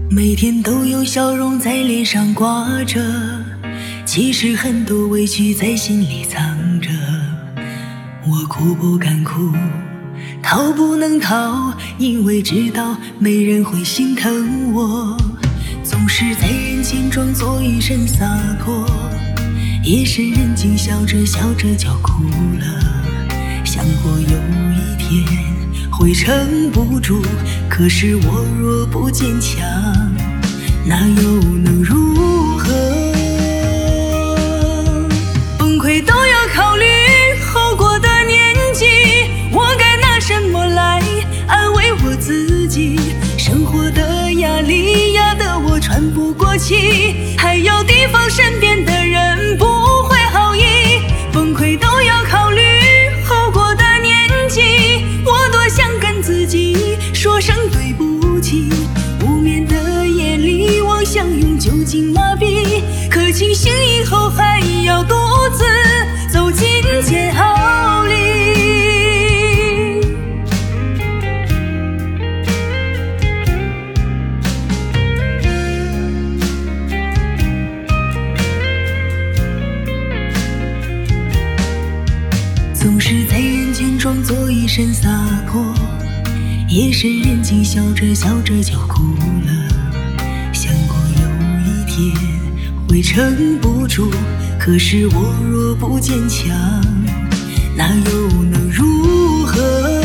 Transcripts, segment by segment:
每天都有笑容在脸上挂着，其实很多委屈在心里藏着。我哭不敢哭，逃不能逃，因为知道没人会心疼我。总是在人前装作一身洒脱，夜深人静笑着笑着就哭了。想过有一天会撑不住，可是我若不坚强，那又能如何？崩溃都要考虑后果的年纪，我该拿什么来安慰我自己？生活的压力压得我喘不过气，还有地方身边的人不会好意。崩溃都要考虑后果的年纪，我多想跟自己说声对不起。无眠的夜里妄想用酒精麻痹，可清醒以后还要独自走进煎熬里。总是在人前装作一身洒脱，夜深人静笑着笑着就哭了。想过有一天会撑不住，可是我若不坚强，那又能如何？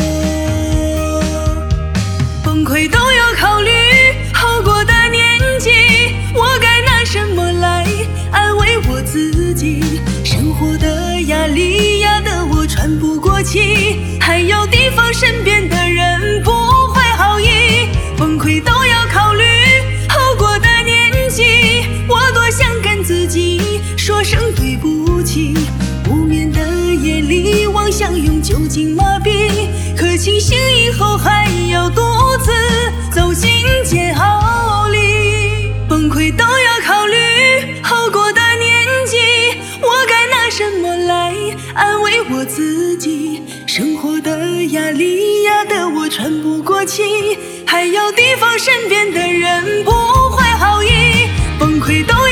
崩溃都要考虑后果的年纪，我该拿什么来安慰我自己？生活的压力压得我喘不过气，还有地方身边的人不会好意。崩溃都要考虑后果的年纪，我多想跟自己说声对不起。无眠的夜里妄想用酒精麻痹，可清醒以后还要独自走进煎熬里。崩溃都要考虑后果的年纪，我该拿什么来安慰我自己？生活的压力压得我喘不过气，还有地方身边的人不会好意。崩溃都